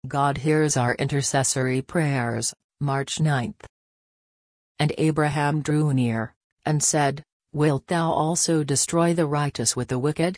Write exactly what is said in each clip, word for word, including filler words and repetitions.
God hears our intercessory prayers. March ninth. And Abraham drew near, and said, Wilt thou also destroy the righteous with the wicked?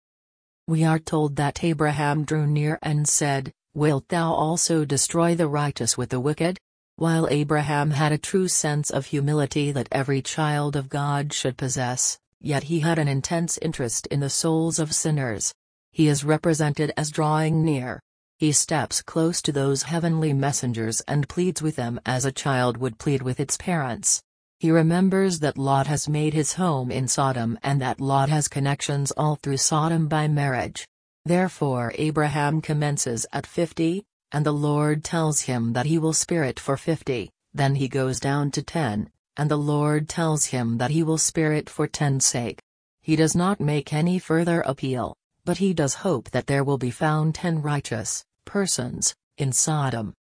We are told that Abraham drew near and said, Wilt thou also destroy the righteous with the wicked? While Abraham had a true sense of humility that every child of God should possess, yet he had an intense interest in the souls of sinners. He is represented as drawing near. He steps close to those heavenly messengers and pleads with them as a child would plead with its parents. He remembers that Lot has made his home in Sodom and that Lot has connections all through Sodom by marriage. Therefore Abraham commences at fifty, and the Lord tells him that he will spare it for fifty, then he goes down to ten, and the Lord tells him that he will spare it for ten's sake. He does not make any further appeal, but he does hope that there will be found ten righteous persons in Sodom.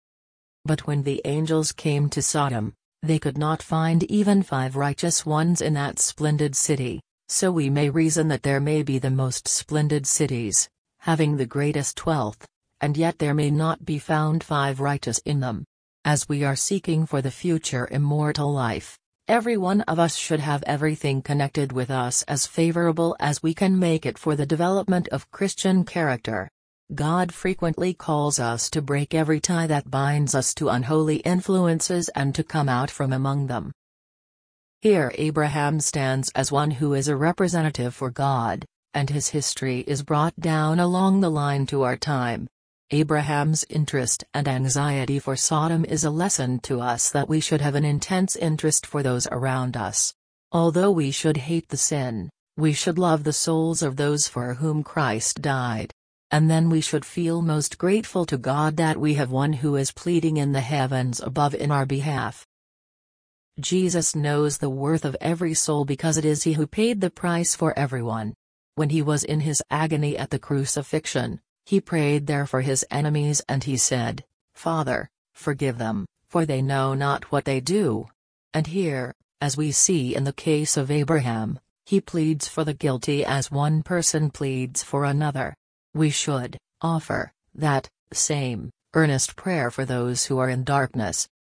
But when the angels came to Sodom, they could not find even five righteous ones in that splendid city, so we may reason that there may be the most splendid cities, having the greatest wealth, and yet there may not be found five righteous in them. As we are seeking for the future immortal life, every one of us should have everything connected with us as favorable as we can make it for the development of Christian character. God frequently calls us to break every tie that binds us to unholy influences and to come out from among them. Here Abraham stands as one who is a representative for God, and his history is brought down along the line to our time. Abraham's interest and anxiety for Sodom is a lesson to us that we should have an intense interest for those around us. Although we should hate the sin, we should love the souls of those for whom Christ died. And then we should feel most grateful to God that we have one who is pleading in the heavens above in our behalf. Jesus knows the worth of every soul because it is He who paid the price for everyone. When He was in His agony at the crucifixion, He prayed there for His enemies and He said, Father, forgive them, for they know not what they do. And here, as we see in the case of Abraham, He pleads for the guilty as one person pleads for another. We should offer that same earnest prayer for those who are in darkness,